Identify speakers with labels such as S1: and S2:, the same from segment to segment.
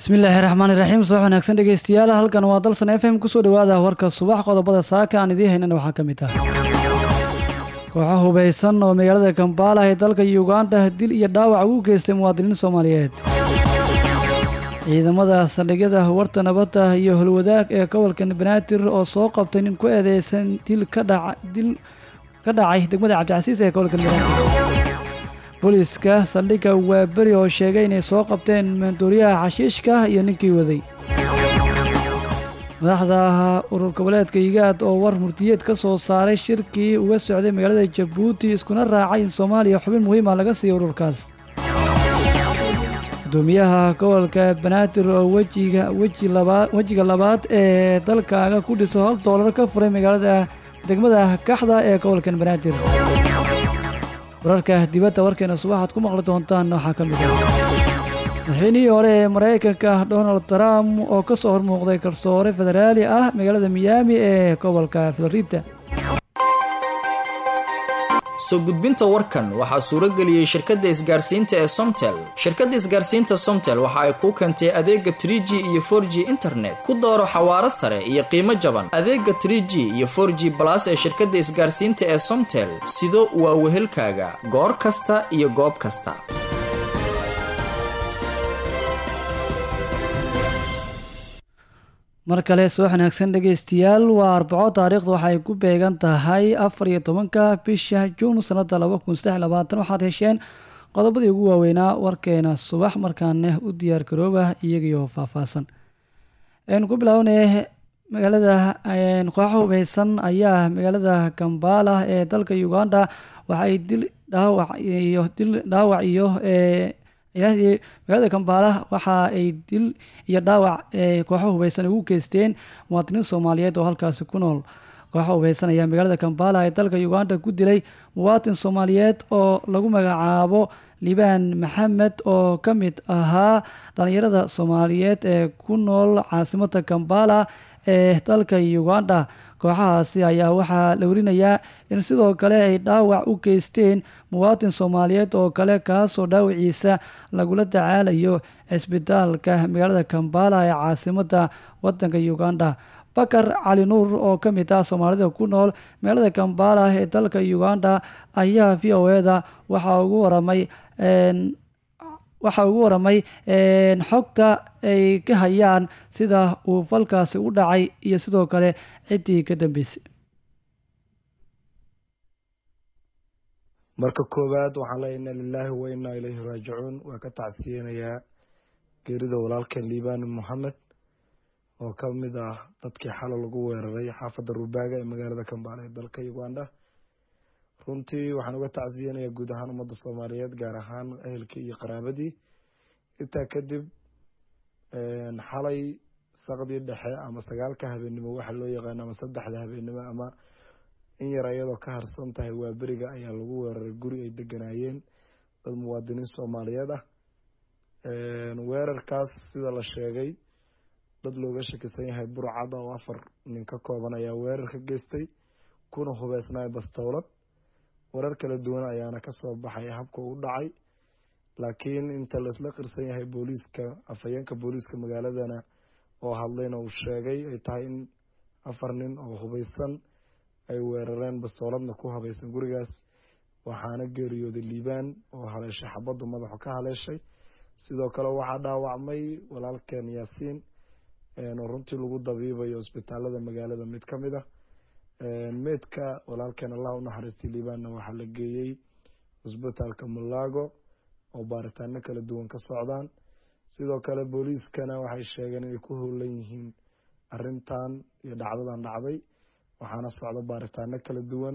S1: bismillaahi raxmaani raxiim soo wanaagsan dhegeystayaal halkan waa dalsan FM kusoo dhawaada warka subax qodobada saaka aan idiin haynana waxaa ka mid ah kooxo hubeysan oo magaalada Kampala ee dalka Uganda dil iyo dhaawac ugu geystay muwaadiniin Soomaaliyeed ciidamada saldhigyada warta nabadda iyo hulwadaag ee gobolka Banaadir oo soo qabtay nin ku eedeysan dil ka dhacay degmada Cabdicasiis ee gobolka Banaadir booliiska saldhigga waa beri oo sheegay inay soo qabteen maandooriyaha xashiishka iyo ninkii waday madaxda urur goboleedka IGAD oo war murtiyeed ka soo saaray shirkii uga socday magaalada Jabuuti iskuna raacay in Soomaaliya xubin muhiim ah laga siiyo ururkaas gudoomiyaha gobolka Banaadir oo wejiga labaad ee dalkaaga ku dhiso $1 ka furay magaalada degmada Kaxda ee gobolka Banaadir wararka dibadda warkeena subaxaad ku maqli doontaan waxaa ka mid ah madaxweynihii hore ee Mareykanka Donald Trump oo ka soo hormuuqday garsoore federaali ah magaalada Miami ee gobolka Florida
S2: soo gudbinta warkan waxaa suuro geliyay shirkadda isgaarsiinta ee Somtel. Shirkadda isgaarsiinta Somtel waxa ay ku keentay adeega 3G iyo 4G internet ku dooro xawaare sare iyo qiimo jaban. Adeega 3G iyo 4G Plus ee shirkadda isgaarsiinta ee Somtel sido waa wehelkaaga goor kasta iyo goob kasta.
S1: mar kale soo wanaagsan dhegeystayaal waa Arbaco taariikhdu waxay ku beegan tahay 14 bisha Juun sanada 2023 waxaad hesheen qodobadii ugu waaweynaa warkeena subax markaana u diyaar garooba iyagiyo faahfaahsan ku bilawnay magaalada kooxo hubeysan ayaa magaalada Kampala ee dalka Uganda waxay dil dhaawac iyo magaalada Kampala waxa ay dil iyo dhaawac kooxo hubeysan ugu geysteen muwaadiniin Soomaaliyeed oo halkaas ku nool kooxo hubeysan ayaa magaalada Kampala ee dalka Uganda ku dilay muwaadin Soomaaliyeed oo lagu magacaabo Liban Maxamed oo ka mid ahaa dhalinyarada Soomaaliyeed ee ku nool caasimadda Kampala ee dalka Uganda kooxahaasi ayaa waxaa la warinayaa in sidoo kale ay dhaawac u geysteen muwaadin Soomaaliyeed oo kale kaasoo dhaawaciisa lagula tacaalayo cisbitaalka magaalada Kampala ee caasimadda wadanka Uganda Bakar Cali Nuur oo ka mid ah Soomaalida ku nool magaalada Kampala ee dalka Uganda ayaa VOA-da waxa ugu waramay xogta ay ka hayaan sida uu falkaasi u dhacay iyo sidoo kale ciddii ka dambeysay
S3: marka koowaad waxaan leeyahay inna lillahi wa inna ilayhi raajicuun waa ka tacsiyeenayaa geerida walaalkeen Liban Maxamed oo ka mid ah dadkii xalay lagu weeraray xaafadda Rubaaga ee magaalada Kampala ee dalka Uganda runtii waxaan uga tacsiyeenayaa guud ahaan ummadda Soomaaliyeed gaar ahaan ehelkii iyo qaraabadii intaa kadib xalay saqdii dhexe ama 9 habeenimo waxa loo yaqaan ama 3 habeenimo ama in yar ayadoo ka harsan tahay waa beriga ayaa lagu weeraray guri ay deganaayeen dad muwaadiniin Soomaaliyeed ah weerarkaas sida la sheegay dad looga shakisan yahay burcad oo 4 nin ka kooban ayaa weerar ka geystay kuna hubeysnaa bastoolad warar kala duwan ayaana ka soo baxay habka uu dhacay laakiin inta la isla qirsan yahay booliiska afayeenka booliiska magaaladana oo hadlayna uu sheegay ay tahay in 4 nin oo hubeysan ay weerareen bastooladna ku hubeysan gurigaas waxaana geeriyooday Liban oo haleeshay xabadu madaxa ka haleeshay sidoo kale waxaa dhaawacmay walaalkeen Yaasiin oo runtii lagu dabiibayo isbitaalada magaalada mid ka mid ah meedka walaalkeen Allah u naxariistay Libanna waxaa la geeyay isbitaalka Mulago oo baaritaano kala duwan ka socdaan sidoo kale booliiskana waxay sheegeen inay ku howlan yihiin arrintan iyo dhacdadan dhacday waxaana socda baaritaano kala duwan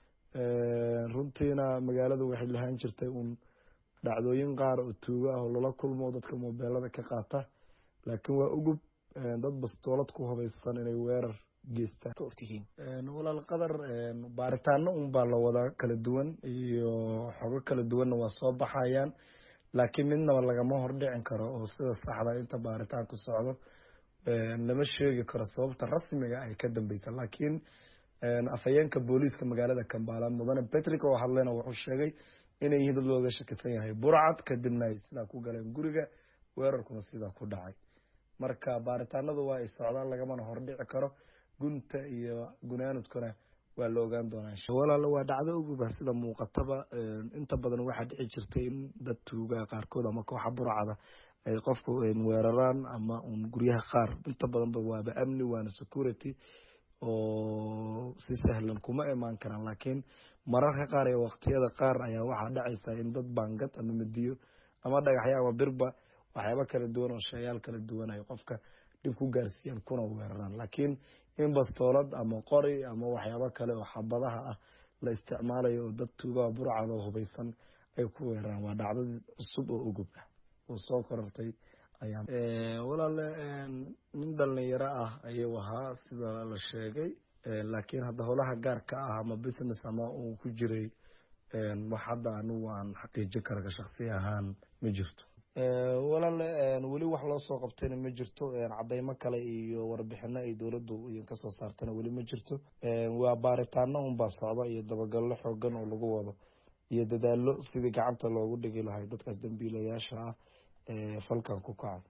S3: runtiina magaaladu waxay lahaan jirtay dhacdooyin qaar oo tuugo ah oo lala kulmo dadka moobeelada ka qaata laakiin waa ugub dad bastoolad ku hubeysan inay weerar geystaan ka ogtihiin walaal qadar baaritaano baa la wada kala duwan iyo xogo kala duwanna waa soo baxayaan laakiin midnaba lagama hordhicin karo oo sida saxda inta baaritaan ku socdo lama sheegi karo sababta rasmiga ay ka dambeysay laakiin afayeenka booliiska magaalada Kampala mudane Patrick oo hadlayna wuxuu sheegay inay yihiin dad looga shakisan yahay burcad kadibna ay sidaa ku galeen guriga weerarkuna sidaa ku dhacay marka baaritaanadu waa ay socdaan lagamana hordhici karo gunta iyo gunaanudkuna waa la ogaan doonaa walaalo waa dhacdo uguba sida muuqataba inta badan waxaa dhici jirtay in dad tuugaa qaarkood ama kooxa burcada ay qofku weeraraan ama guryaha qaar inta badanba waaba amni waana security oo si sahlan kuma imaan karaan laakiin mararka qaar iyo waqtiyada qaar ayaa waxaa dhacaysa in dad baangad ama madiyo ama dhagaxyo ama birba waxyaaba kala duwan oo shayaal kala duwan ay qofka dhib ku gaarsiiyaan kuna weeraraan laakiin in bastoolad ama qori ama waxyaabo kale oo xabadaha ah la isticmaalayo oo dad tuugaa burcada oo hubaysan ay ku weeraraan waa dhacdad cusub oo ugub ah oo soo korortay ayaa walaale nin dhalinyaro ah ayuu ahaa sida la sheegay laakiin hadda howlaha gaarka ah ama business ama uu ku jiray wax hadda anigu aan xaqiijin karaga shakhsi ahaan ma jirto walaale weli wax loo soo qabtayna ma jirto cadeymo kale iyo warbixino ay dowladdu kasoo saartana weli ma jirto waa baaritaano unbaa socda iyo dabagallo xoogan oo lagu wado iyo dadaalo sidii gacanta loogu dhigi lahay dadkaas dambiilayaasha ah falkan ku kacay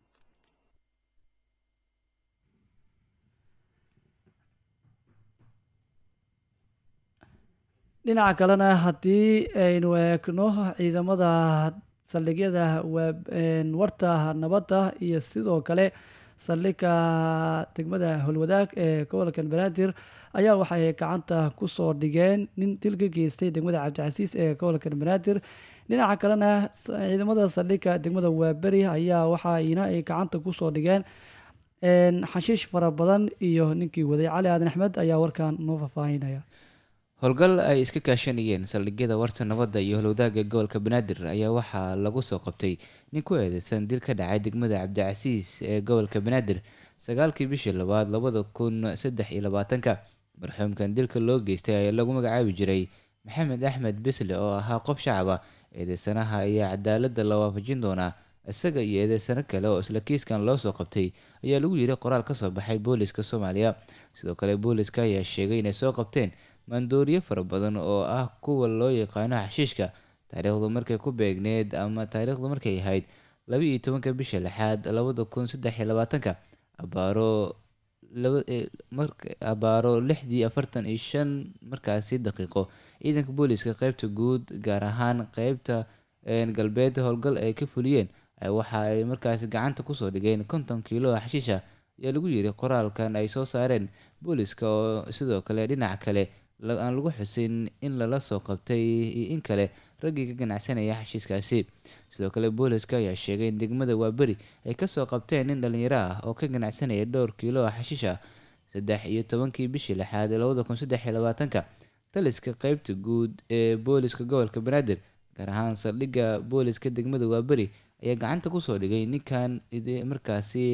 S1: dhinaca kalena haddii aynu eegno ciidamada saldhigyada warta nabadda iyo sidoo kale saldhigga degmada howlwadaag ee gobolka banaadir ayaa waxay gacanta kusoo dhigeen nin dil ka geystay degmada cabdicasiis ee gobolka banaadir dhinaca kalena ciidamada saldhigga degmada waaberi ayaa waxaina ay gacanta kusoo dhigeen xashiish fara badan iyo ninkii waday cali aadan axmed ayaa warkan noo faahfaahinaya
S4: howlgal ay iska kaashanayeen saldhigyada warta nabadda iyo howlwadaaga gobolka banaadir ayaa waxaa lagu soo qabtay nin ku eedeysan dil ka dhacay degmada cabdicasiis ee gobolka banaadir 9kii bishii labaad 2023 marxuumkan dilka loo geystay ayaa lagu magacaabi jiray maxamed axmed bisle oo ahaa qof shacab ah eedeysanaha ayaa cadaaladda la waafajin doonaa isaga iyo eedeysano kale oo isla kiiskan loo soo qabtay ayaa lagu yiri qoraal kasoo baxay booliska Soomaaliya sidoo kale booliska ayaa sheegay inay soo qabteen maandooriye fara badan oo ah kuwa loo yaqaano xashiishka taariikhdu markay ku beegneed ama taariikhdu markay ahayd 12 bisha 6 2023 abaaro 6:45 markaasi daqiiqo ciidanka booliska qaybta guud gaar ahaan qaybta galbeed howlgal ay ka fuliyeen waxa ay markaasi gacanta kusoo dhigeen 50 kiilo xashiisha ayaa lagu yiri qoraalkan ay soo saareen booliska oo sidoo kale dhinaca kale aan lagu xusin in lala soo qabtay iyo in kale raggii ka ganacsanaya xashiiskaasi sidoo kale booliska ayaa sheegay in degmada waaberi ay kasoo qabteen nin dhalinyaro ah oo ka ganacsanaya dhowr kiilo xashiisha 13 bishii 6 2023 taliska qaybta guud ee booliska gobolka banaadir gaar ahaan saldhigga booliska degmada waaberi ayaa gacanta kusoo dhigay ninkan markaasi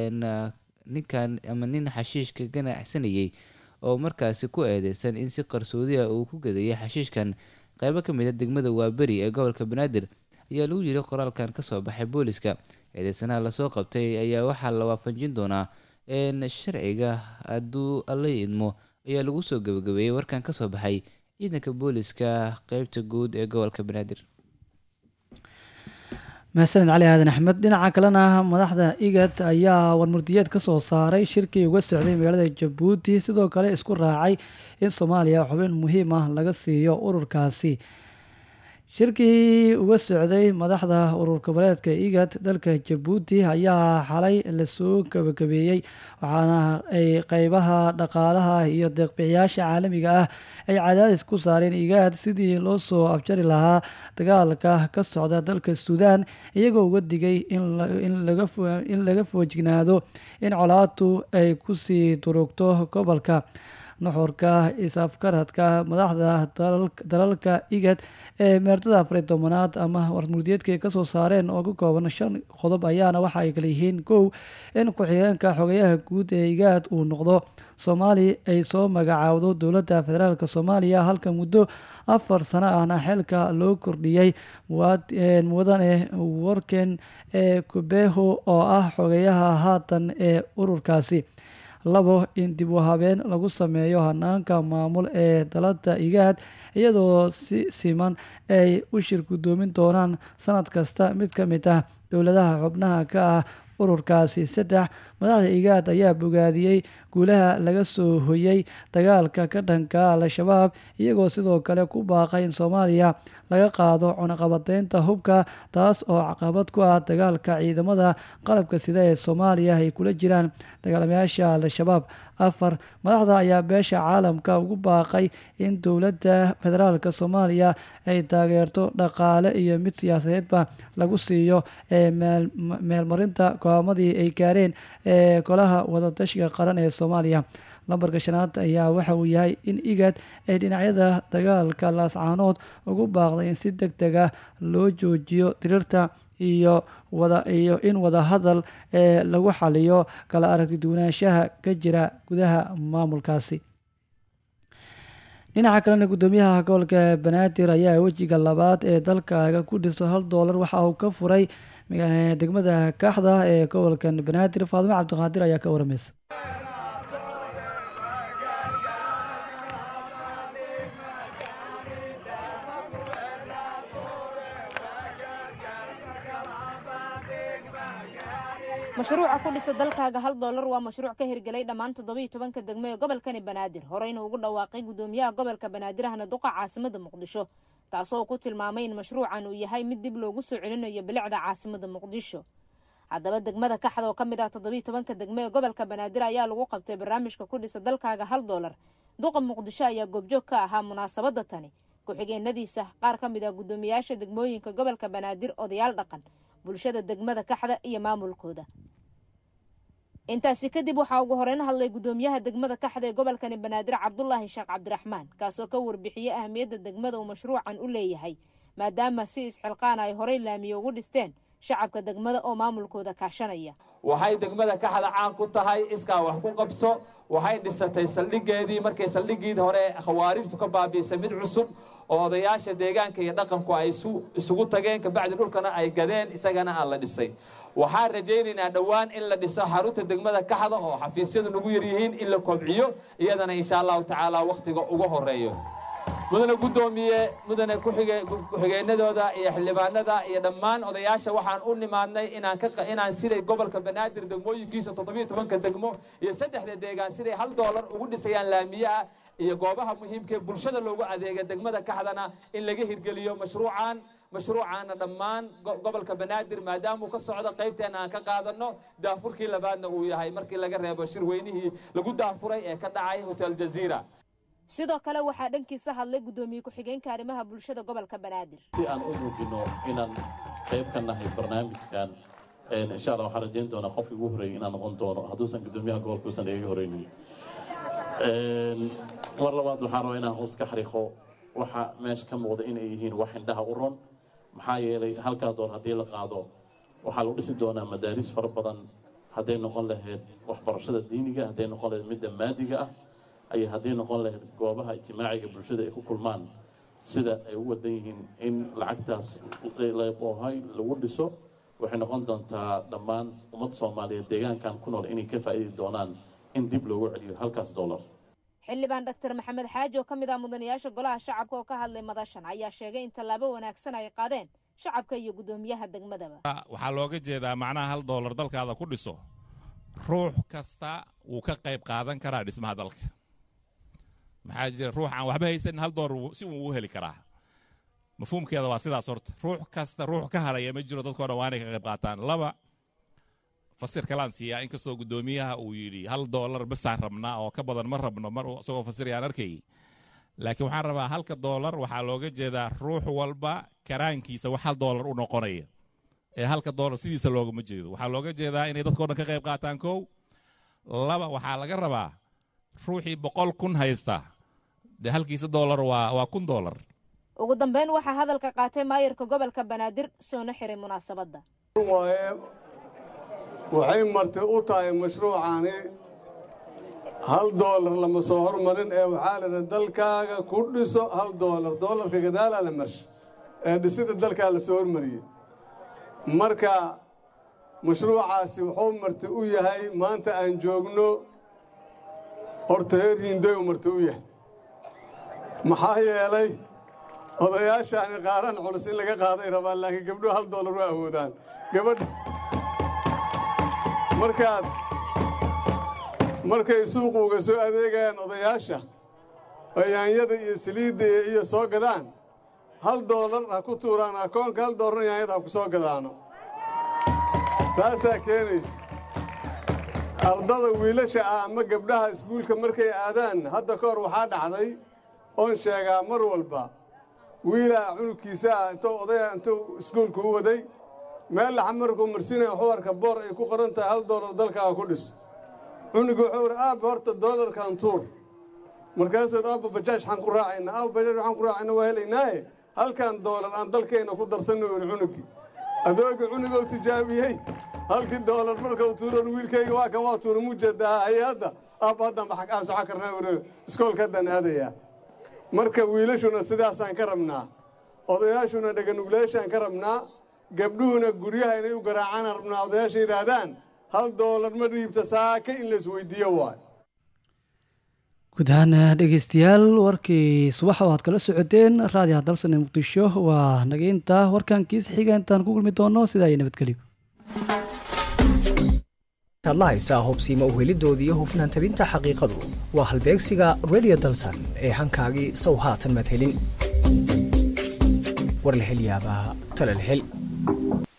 S4: nin xashiishka ganacsanayay oo markaasi ku eedeysan in si qarsoodi ah uu ku gadayay xashiishkan qaybo ka mid ah degmada waaberi ee gobolka banaadir ayaa lagu yiri qoraalkan kasoo baxay booliska eedeysanaha lasoo qabtay ayaa waxaa la waafajin doonaa sharciga hadduu alla idmo ayaa lagu soo gabagabeeyey warkan kasoo baxay ciidanka booliska qaybta guud ee gobolka banaadir
S1: mahadsaned cali aadan axmed dhinaca kalena madaxda igad ayaa warmurdiyeed ka soo saaray shirkii uga socday magaalada jabuuti sidoo kale isku raacay in soomaaliya xubin muhiim ah laga siiyo ururkaasi shirkii uga socday madaxda urur goboleedka igad dalka jabuuti ayaa xalay lasoo gabagabeeyey waxaana ay qeybaha dhaqaalaha iyo deeqbixiyaasha caalamiga ah ay cadaadis ku saareen igaad sidii loo soo afjari lahaa dagaalka ka socda dalka suudaan iyagoo uga digay in laga foojignaado in colaadu ay kusii durugto gobolka nuxurka is-afgaradka madaxda dalalka igad ee meertada 10 ama warmurdiyeedka kasoo saareen oo ka kooban 5 qodob ayaana waxa ay kala yihiin 1 in ku-xigeenka xogayaha guud ee igaad uu noqdo Soomaali ay soo magacaawdo dowladda federaalka Soomaaliya halka muddo 4 sano ahna xilka loo kordhiyay mudane warken Kubeho oo ah xogayaha haatan ee ururkaasi 2 in dib u habeen lagu sameeyo hanaanka maamul ee dalada igaad iyadoo si siman ay u shir gudoomin doonaan sanad kasta mid ka mid ah dowladaha xubnaha ka ah ururkaasi 3 madaxda igaad ayaa bogaadiyey guulaha laga soo hoyay dagaalka ka dhanka al-shabaab iyagoo sidoo kale ku baaqay in Soomaaliya laga qaado cunaqabateynta hubka taas oo caqabad ku ah dagaalka ciidamada qalabka sida ee Soomaaliya ay kula jiraan dagaalamayaasha al-shabaab 4 madaxda ayaa beesha caalamka ugu baaqay in dowladda federaalka Soomaaliya ay taageerto dhaqaale iyo mid siyaasadeedba lagu siiyo meelmarinta go'aamadii ay gaareen golaha wadatashiga qaran ee Soomaaliya lambarka 5 ayaa waxa uu yahay in igad ay dhinacyada dagaalka laascaanood ugu baaqday in si degdeg ah loo joojiyo tirirta iyo in wada hadal lagu xaliyo kala aragti duwanaanshaha ka jira gudaha maamulkaasi. dhinaca kalena gudoomiyaha gobolka Banaadir ayaa wejiga labaad ee dalkaaga ku dhiso $1 waxa uu ka furay degmada Kaxda ee gobolka Banaadir. Faadimo Cabdiqaadir ayaa ka waramaysa.
S5: mashruuca ku dhisa dalkaaga $1 waa mashruuc ka hirgelay dhammaan 17 degmo ee gobolkani Banaadir horeyna ugu dhawaaqay gudoomiyaha gobolka Banaadir ahna duqa caasimada Muqdisho taasoo ku tilmaamay in mashruucan uu yahay mid dib loogu soo celinayo bilicda caasimada Muqdisho. haddaba degmada Kaxda oo kamid ah 17 degmo ee gobolka Banaadir ayaa lagu qabtay barnaamijka ku dhisa dalkaaga $1 duqa Muqdisho ayaa goobjoog ka ahaa munaasabada tani ku-xigeenadiisa qaar kamid ah gudoomiyaasha degmooyinka gobolka Banaadir odayaal dhaqan bulshada degmada Kaxda iyo maamulkooda. intaasi kadib waxaa ugu horeyn hadlay gudoomiyaha degmada Kaxda ee gobolkani Banaadir Cabdullaahi Sheekh Cabdiraxmaan kaasoo ka warbixiyay ahmiyadda degmada uu mashruucan u leeyahay maadaama si isxilqaan ay horey laamiyo ugu dhisteen shacabka degmada oo maamulkooda kaashanaya.
S6: waxay degmada Kaxda caan ku tahay iskaa wax ku qabso waxay dhisatay saldhigeedii markay saldhigeed hore khawaarijtu ka baabiisay mid cusub oo odayaasha deegaanka iyo dhaqanku ay isugu tageen ka bacdi dhulkana ay gadeen isagana aan la dhisay. waxaan rajaynaynaa dhawaan in la dhiso xarunta degmada Kaxda oo xafiisyadu nagu yar yihiin in la kobciyo iyadana insha Allah taala waqtiga ugu horeeyo. mudane gudoomiye mudane ku-xigeenadooda iyo xildhibaanada iyo dhammaan odayaasha waxaan u nimaadnay inaan siday gobolka Banaadir degmooyinkiisa 17 degmo iyo 3 deegaan siday $1 ugu dhisayaan laamiyaha iyo goobaha muhiimka ee bulshada loogu adeega degmada Kaxdana in laga hirgeliyo mashruucaana dhammaan gobolka Banaadir maadaama uu ka socdo qaybteena aan ka qaadano daafurkii labaadna uu yahay markii laga reebo shirweynihii lagu daafuray ee ka dhacay Hotel Jazeera.
S5: sidoo kale waxaa dhankiisa hadlay gudoomiye ku-xigeenka arrimaha bulshada gobolka Banaadir.
S7: si aan u muujino inaan qayb ka nahay barnaamijkan insha Allah waxaan rajayn doonaa qofkii ugu horeeyay inaan noqon doono hadduusan gudoomiyaha gobolka uusan iga horeynin. mar labaad waxaan rabaa inaan hoos ka xariiqo waxa meesha ka muuqda in ay yihiin wax indhaha u ron maxaa yeelay halkaa door haddii la qaado waxaa lagu dhisi doonaa madaaris fara badan hadday noqon lahayd waxbarashada diiniga hadday noqon lahayd midda maadiga ah ay hadday noqon lahayd goobaha ijtimaaciga bulshada ay ku kulmaan sida ay u wadan yihiin in lacagtaas lagu dhiso waxay noqon doontaa dhammaan ummadda Soomaaliyeed deegaankan ku nool inay ka faa'iidi doonaan in dib loogu celiyo halkaas $1.
S5: xildhibaan Dr. Maxamed Xaaji oo kamid ah mudanayaasha golaha shacabka oo ka hadlay madashan ayaa sheegay in tallaabo wanaagsan ay qaadeen shacabka iyo gudoomiyaha degmadaba.
S8: waxaa looga jeedaa macnaha $1 dalkaada ku dhiso ruux kasta wuu ka qayb qaadan karaa dhismaha dalka. maxaa jira ruux aan waxba haysan $1 si uu u heli karaa mafhuumkeeda waa sidaas horta ruux kasta ruux ka haraya ma jiro dadkoo dhan waa inay ka qayb qaataan. 2 fasir kalaan siiyaa inkastoo gudoomiyaha uu yidhi $1 basaan rabnaa oo ka badan ma rabno mar isagoo fasirayaan arkay laakiin waxaan rabaa $1 waxaa looga jeedaa ruux walba karaankiisa wax $1 u noqonaya ee $1 sidiisa loogama jeedo waxaa looga jeedaa inay dadkoo dhan ka qayb qaataan. 2 waxaa laga rabaa ruuxii 100,000 haysta dee halkiisa $1 waa $1,000.
S5: ugu dambeyn waxaa hadalka qaatay maayirka gobolka Banaadir soona xiray munaasabada.
S9: waxay martay u tahay mashruucaani $1 lama soo hormarin ee waxaa la yidhi dalkaaga ku dhiso $1 doolarka gadaalaa la marsha ee dhisida dalkaa la soo hormariyey marka mashruucaasi wuxuu marti u yahay maanta aan joogno horta heer hindoy u marti u yahay maxaa yeelay odayaashaani qaaran culus in laga qaaday rabaan laakiin gabdhuhu $1 waa awoodaan gabadha markay suuqa uga soo adeegayaan odayaasha oo yaanyada iyo saliidda iyo soo gadaan $1 ha ku tuuraan akoonka $1 yaanyada ha ku soo gadaano taasaa keenayso ardada wiilasha ah ama gabdhaha iskuulka markay aadaan hadda ka hor waxaa dhacday oon sheegaa mar walba wiilaa cunugkiisa ah intuu iskuulka u waday meel laxa markuu marsinaya wuxuu arka boor ay ku qoran tahay $1 dalkaaga ku dhis cunugu wuxuu idhi aabba horta $1kan tuur markaasuu aabba bajaaj waxaan ku raacaynaa aabba bajaaj waxaan ku raacayna waa helaynaaye $1 aan dalkayna ku darsanno yidhi cunugii adoogii cunugou tijaabiyey $1 marka uu tuuran wiilkayga waa kan waa tuura mujeedaa hay-adda aabba haddan aan soco karnaa wuri iskoolka haddaan aadayaa marka wiilashuna sidaasaan ka rabnaa odayaashuna dhaganuglayaashaan ka rabnaa gabdhuhuna guryaha inay u garaacaan rabnaa odayaasha yidhaahdaan $1 ma dhiibta saaka in la isweydiiyo waay
S1: guud ahaan dhegeystayaal warkii subaxa oo aad kala socoteen raadiyaha dalsan ee muqdisho waa nageynta warkan kiisa xiga intaan ku kulmi doono sidaa iyo nabadgelyo
S10: la haysaa hubsiimo u helidoodii iyo hufnaan tabinta xaqiiqadu waa halbeegsiga radio dalsan ee hankaagii sow haatan maad helin war la hel yaabaa tala la hel